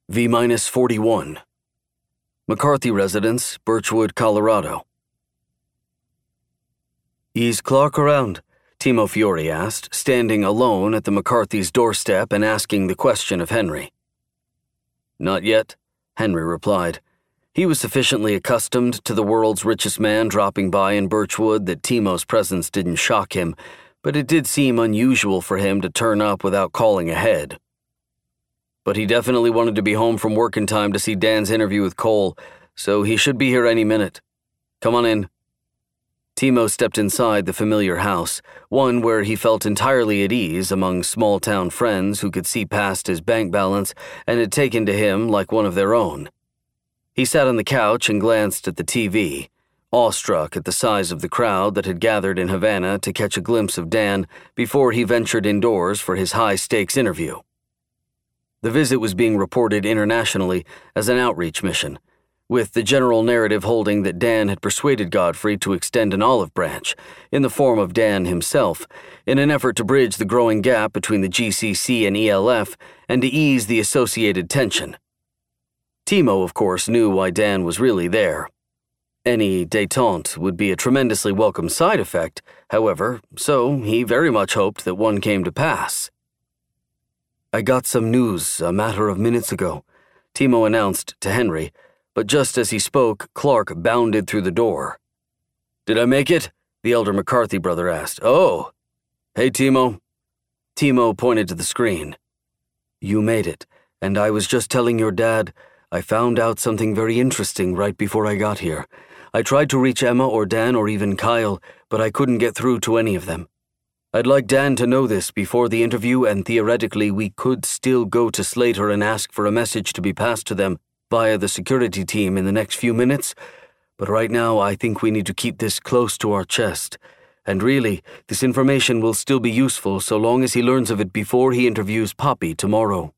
V-minus 41. McCarthy residence, Birchwood, Colorado. "Is Clark around?" Timo Fiore asked, standing alone at the McCarthy's doorstep and asking the question of Henry. "Not yet," Henry replied. He was sufficiently accustomed to the world's richest man dropping by in Birchwood that Timo's presence didn't shock him, but it did seem unusual for him to turn up without calling ahead. But he definitely wanted to be home from work in time to see Dan's interview with Cole, so he should be here any minute. Come on in. Timo stepped inside the familiar house, one where he felt entirely at ease among small-town friends who could see past his bank balance and had taken to him like one of their own. He sat on the couch and glanced at the TV, awestruck at the size of the crowd that had gathered in Havana to catch a glimpse of Dan before he ventured indoors for his high-stakes interview. The visit was being reported internationally as an outreach mission, with the general narrative holding that Dan had persuaded Godfrey to extend an olive branch, in the form of Dan himself, in an effort to bridge the growing gap between the GCC and ELF and to ease the associated tension. Timo, of course, knew why Dan was really there. Any détente would be a tremendously welcome side effect, however, so he very much hoped that one came to pass. "I got some news a matter of minutes ago," Timo announced to Henry, but just as he spoke, Clark bounded through the door. "Did I make it?" the elder McCarthy brother asked. "Oh. Hey, Timo." Timo pointed to the screen. "You made it, and I was just telling your dad I found out something very interesting right before I got here. I tried to reach Emma or Dan or even Kyle, but I couldn't get through to any of them. I'd like Dan to know this before the interview, and theoretically we could still go to Slater and ask for a message to be passed to them via the security team in the next few minutes, but right now I think we need to keep this close to our chest. And really, this information will still be useful so long as he learns of it before he interviews Poppy tomorrow."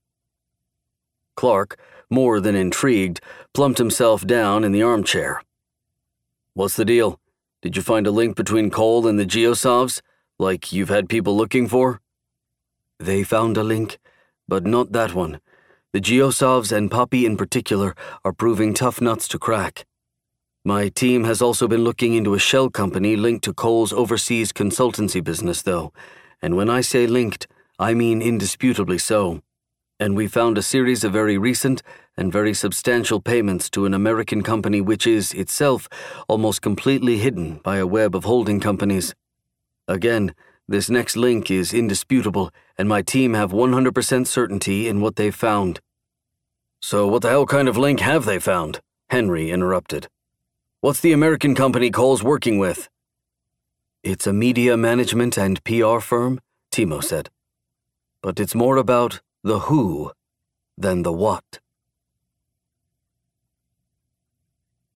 Clark, more than intrigued, plumped himself down in the armchair. "What's the deal? Did you find a link between Cole and the Geosovs, like you've had people looking for?" "They found a link, but not that one. The Geosovs and Poppy in particular are proving tough nuts to crack. My team has also been looking into a shell company linked to Cole's overseas consultancy business, though, and when I say linked, I mean indisputably so. And we found a series of very recent and very substantial payments to an American company which is, itself, almost completely hidden by a web of holding companies. Again, this next link is indisputable, and my team have 100% certainty in what they've found." "So what the hell kind of link have they found?" Henry interrupted. "What's the American company Cole's working with?" "It's a media management and PR firm," Timo said. "But it's more about the who than the what."